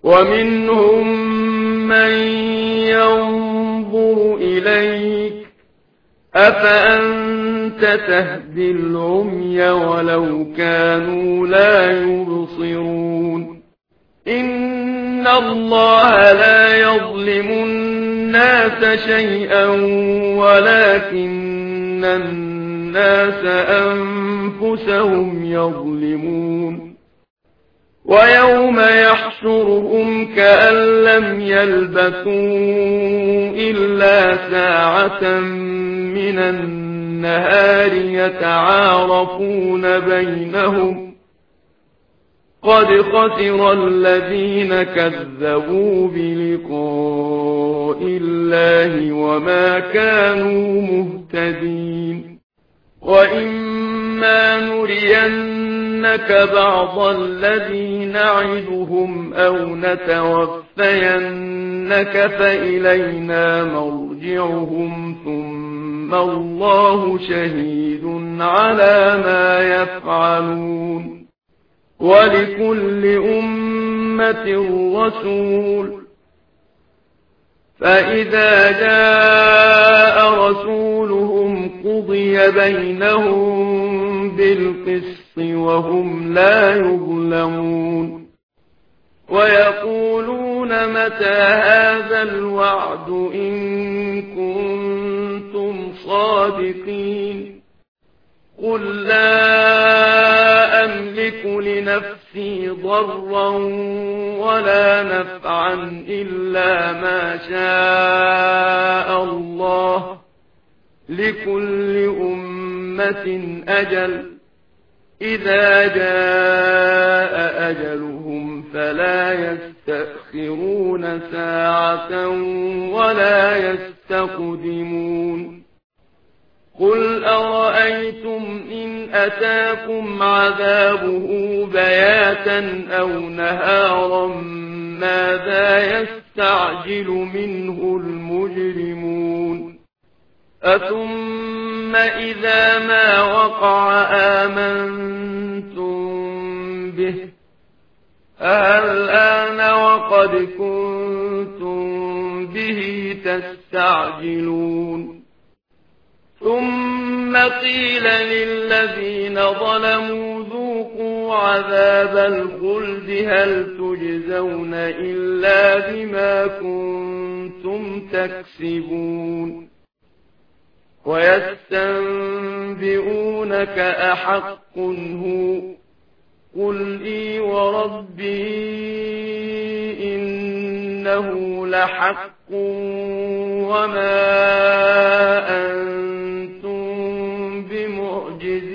ومنهم من ينظر إليك أفأنت تهدي العمي ولو كانوا لا يبصرون إن الله لا يظلم الناس شيئا ولكن الناس أنفسهم يظلمون ويوم يحشرهم كأن لم يلبثوا إلا ساعة من النهار يتعارفون بينهم قد خسر الذين كذبوا بلقاء الله وما كانوا مهتدين وإما نرينك بعض الذي نعدهم أو نتوفينك فإلينا مرجعهم ثم الله شهيد على ما يفعلون ولكل أمة رسول فإذا جاء رسولهم قضي بينهم بالقسط وهم لا يظلمون ويقولون متى هذا الوعد إن كنتم صادقين قل لا أملك لنفسي ضرا ولا نفعا إلا ما شاء الله لكل أمة أجل إذا جاء أجلهم فلا يستأخرون ساعة ولا يستقدمون قل أرأيتم إن أتاكم عذابه بياتا أو نهارا ماذا يستعجل منه المجرمون أثم إذا ما وقع آمنتم به الآن وقد كنتم به تستعجلون ثم قيل للذين ظلموا ذوقوا عذاب الخلد هل تجزون إلا بما كنتم تكسبون ويستنبئونك أحق هو قل إي وربي إنه لحق وما أنتم بمعجزين